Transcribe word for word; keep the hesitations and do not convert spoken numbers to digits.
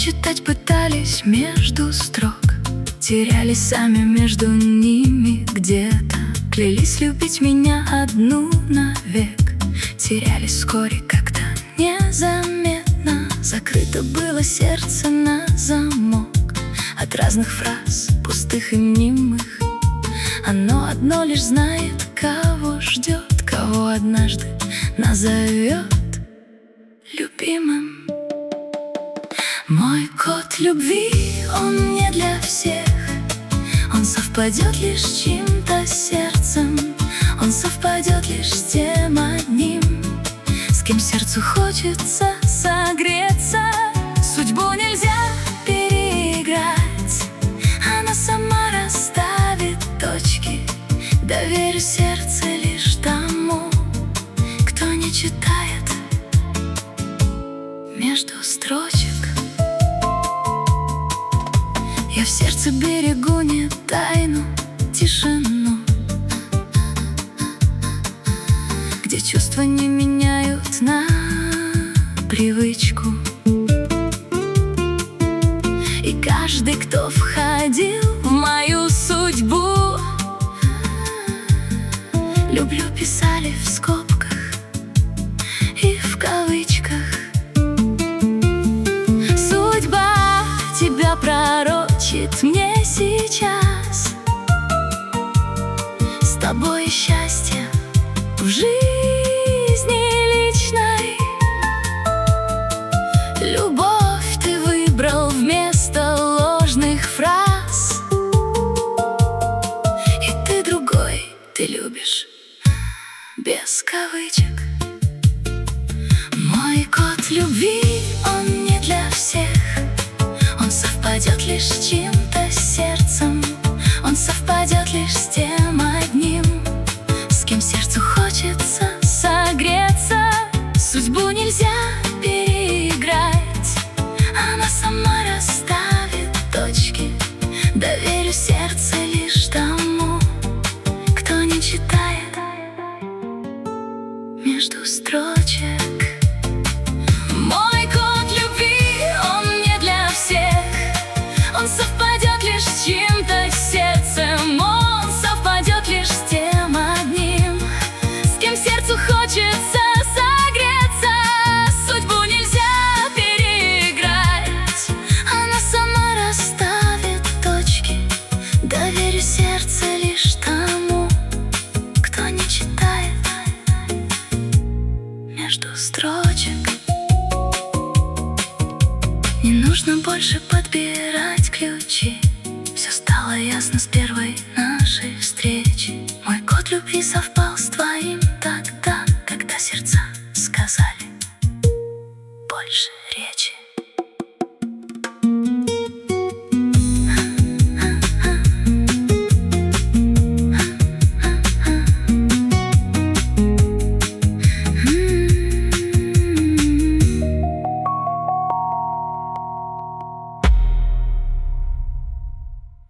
читать пытались между строк, терялись сами между ними где-то. Клялись любить меня одну навек, терялись вскоре как-то незаметно. Закрыто было сердце на замок от разных фраз, пустых и мнимых. Оно одно лишь знает, кого ждет, кого однажды назовет любимым. Мой код любви, он не для всех, он совпадет лишь с чьим-то сердцем, он совпадет лишь с тем одним, с кем сердцу хочется согреться. Судьбу нельзя переиграть, она сама расставит точки. Доверю сердце лишь тому, кто не читает между строчек. Я в сердце берегу не тайну, тишину, где чувства не меняют на привычку. И каждый, кто входил в мою судьбу, люблю писали в скобках и в кавычках. Судьба тебя пророчит мне сейчас, с тобой счастье в жизни личной. Любовь ты выбрал вместо ложных фраз, и ты другой, ты любишь без кавычек. Мой код любви, он не для всех, он совпадет лишь с чьим-то сердцем, он совпадет лишь с тем одним, с кем сердцу хочется согреться. Судьбу нельзя переиграть, она сама расставит точки. Доверю сердце лишь тому, кто не читает между строчек. Мой код любви, он не для всех, он совпадет лишь с чьим-то сердцем, он совпадет лишь с тем одним, с кем сердцу хочется согреться. Судьбу нельзя переиграть, она сама расставит точки. Доверю сердце лишь тому, кто не читает между строчек. Не нужно больше подбирать ключи, все стало ясно с первой нашей встречи. Мой код любви совпал с твоим тогда, когда сердца сказали больше.